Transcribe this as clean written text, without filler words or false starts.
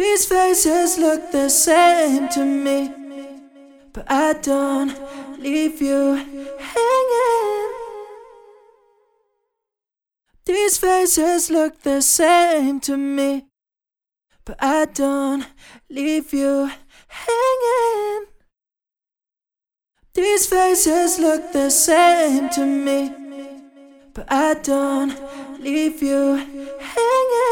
These faces look the same to me, but I don't leave you hanging. These faces look the same to me, but I don't leave you hanging. These faces look the same to me, but I don't leave you hanging.